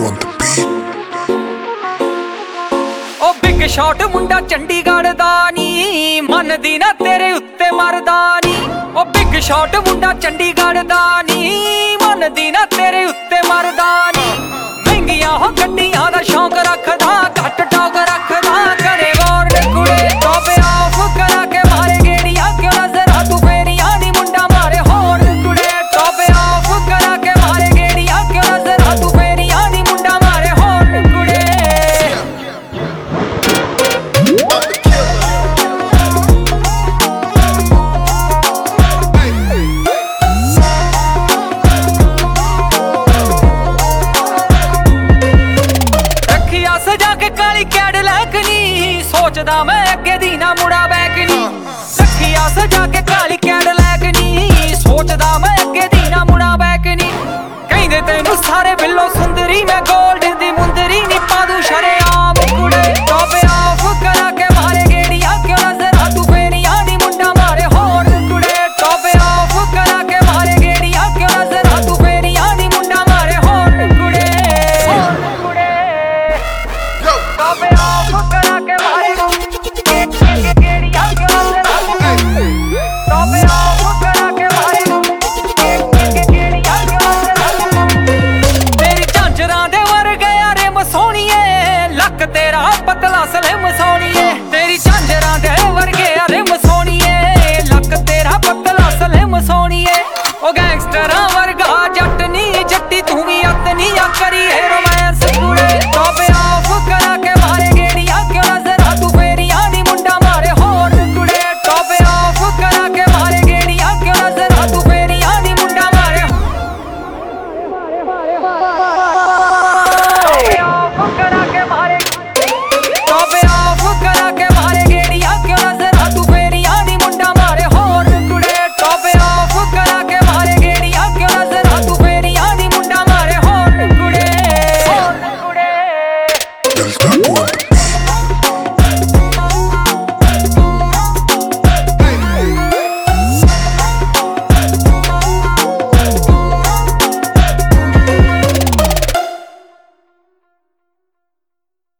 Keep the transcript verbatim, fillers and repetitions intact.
on the beat. ओ big shot मुंडा चंडीगढ़ दा नी मनदी ना तेरे उत्ते मरदा नी। ओ बिग शॉट मुंडा चंडीगढ़ दा नी मनदी ना तेरे उत्ते मरदा नी।